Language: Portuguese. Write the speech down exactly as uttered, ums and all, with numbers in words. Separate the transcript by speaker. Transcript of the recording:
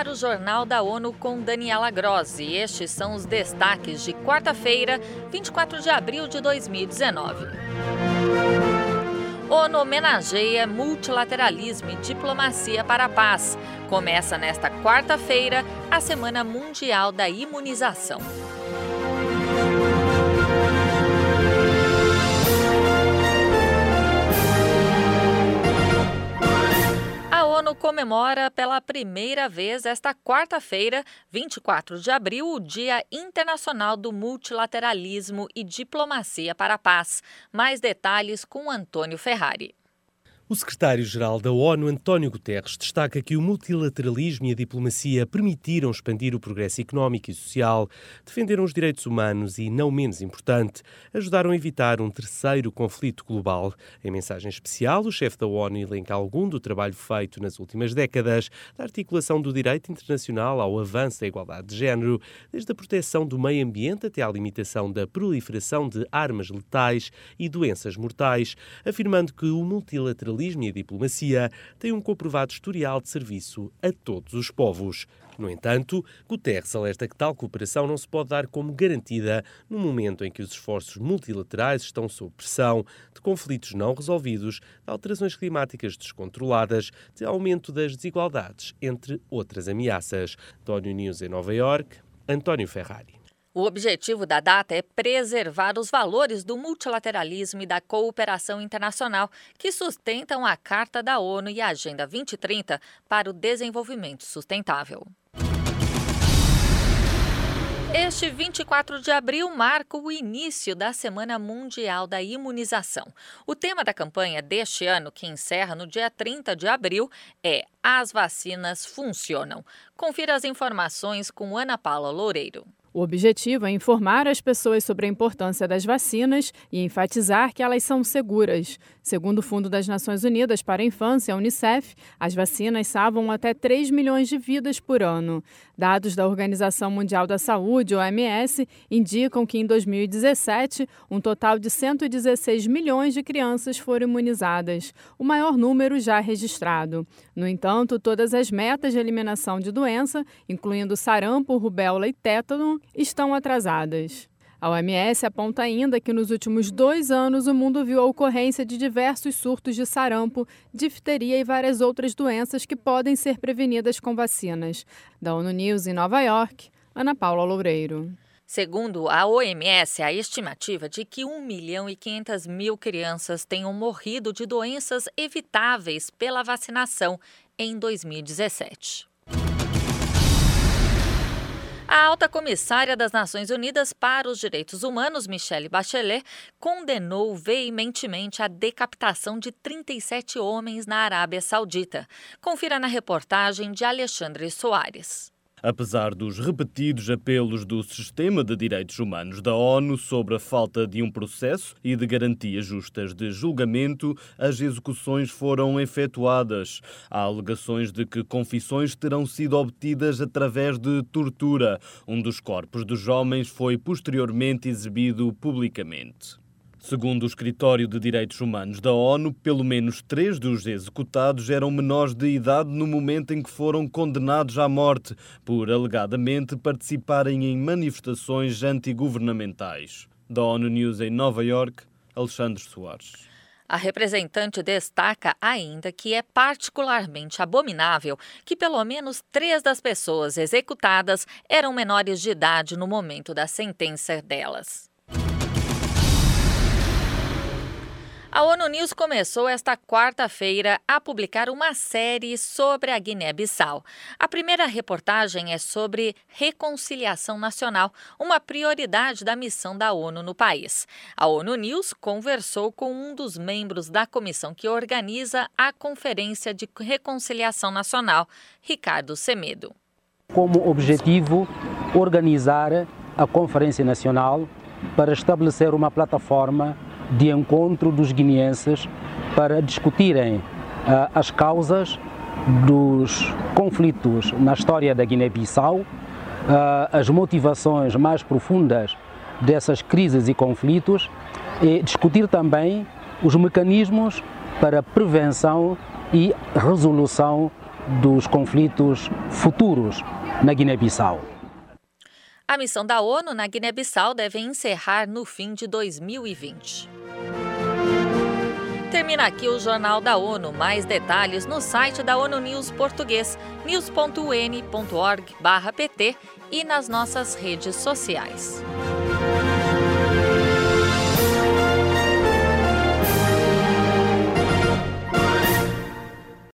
Speaker 1: ar o Jornal da ONU com Daniela Grossi. Estes são os destaques de quarta-feira, vinte e quatro de abril de dois mil e dezenove. ONU homenageia multilateralismo e diplomacia para a paz. Começa nesta quarta-feira a Semana Mundial da Imunização. A ONU comemora pela primeira vez esta quarta-feira, vinte e quatro de abril, o Dia Internacional do Multilateralismo e Diplomacia para a Paz. Mais detalhes com Antônio Ferrari.
Speaker 2: O secretário-geral da ONU, António Guterres, destaca que o multilateralismo e a diplomacia permitiram expandir o progresso económico e social, defenderam os direitos humanos e, não menos importante, ajudaram a evitar um terceiro conflito global. Em mensagem especial, o chefe da ONU elenca algum do trabalho feito nas últimas décadas, da articulação do direito internacional ao avanço da igualdade de género, desde a proteção do meio ambiente até à limitação da proliferação de armas letais e doenças mortais, afirmando que o multilateralismo e a diplomacia têm um comprovado historial de serviço a todos os povos. No entanto, Guterres alerta que tal cooperação não se pode dar como garantida no momento em que os esforços multilaterais estão sob pressão de conflitos não resolvidos, de alterações climáticas descontroladas, de aumento das desigualdades, entre outras ameaças. Da ONU News em Nova Iorque, António Ferrari.
Speaker 1: O objetivo da data é preservar os valores do multilateralismo e da cooperação internacional que sustentam a Carta da ONU e a Agenda vinte trinta para o Desenvolvimento Sustentável. Este vinte e quatro de abril marca o início da Semana Mundial da Imunização. O tema da campanha deste ano, que encerra no dia trinta de abril, é As Vacinas Funcionam. Confira as informações com Ana Paula Loureiro.
Speaker 3: O objetivo é informar as pessoas sobre a importância das vacinas e enfatizar que elas são seguras. Segundo o Fundo das Nações Unidas para a Infância, a Unicef, as vacinas salvam até três milhões de vidas por ano. Dados da Organização Mundial da Saúde, O M S, indicam que em dois mil e dezessete, um total de cento e dezesseis milhões de crianças foram imunizadas, o maior número já registrado. No entanto, todas as metas de eliminação de doença, incluindo sarampo, rubéola e tétano, estão atrasadas. A O M S aponta ainda que nos últimos dois anos o mundo viu a ocorrência de diversos surtos de sarampo, difteria e várias outras doenças que podem ser prevenidas com vacinas. Da ONU News em Nova Iorque, Ana Paula Loureiro.
Speaker 1: Segundo a O M S, a estimativa de que um milhão e quinhentas mil crianças tenham morrido de doenças evitáveis pela vacinação em dois mil e dezessete. A alta comissária das Nações Unidas para os Direitos Humanos, Michelle Bachelet, condenou veementemente a decapitação de trinta e sete homens na Arábia Saudita. Confira na reportagem de Alexandre Soares.
Speaker 4: Apesar dos repetidos apelos do Sistema de Direitos Humanos da ONU sobre a falta de um processo e de garantias justas de julgamento, as execuções foram efetuadas. Há alegações de que confissões terão sido obtidas através de tortura. Um dos corpos dos homens foi posteriormente exibido publicamente. Segundo o Escritório de Direitos Humanos da ONU, pelo menos três dos executados eram menores de idade no momento em que foram condenados à morte por, alegadamente, participarem em manifestações antigovernamentais. Da ONU News em Nova Iorque, Alexandre Soares.
Speaker 1: A representante destaca ainda que é particularmente abominável que pelo menos três das pessoas executadas eram menores de idade no momento da sentença delas. A ONU News começou esta quarta-feira a publicar uma série sobre a Guiné-Bissau. A primeira reportagem é sobre reconciliação nacional, uma prioridade da missão da ONU no país. A ONU News conversou com um dos membros da comissão que organiza a Conferência de Reconciliação Nacional, Ricardo Semedo.
Speaker 5: Como objetivo, organizar a Conferência Nacional para estabelecer uma plataforma de encontro dos guineenses para discutirem uh, as causas dos conflitos na história da Guiné-Bissau, uh, as motivações mais profundas dessas crises e conflitos e discutir também os mecanismos para prevenção e resolução dos conflitos futuros na Guiné-Bissau.
Speaker 1: A missão da ONU na Guiné-Bissau deve encerrar no fim de dois mil e vinte. Termina aqui o Jornal da ONU. Mais detalhes no site da ONU News Português, news ponto u n ponto org barra p t e nas nossas redes sociais.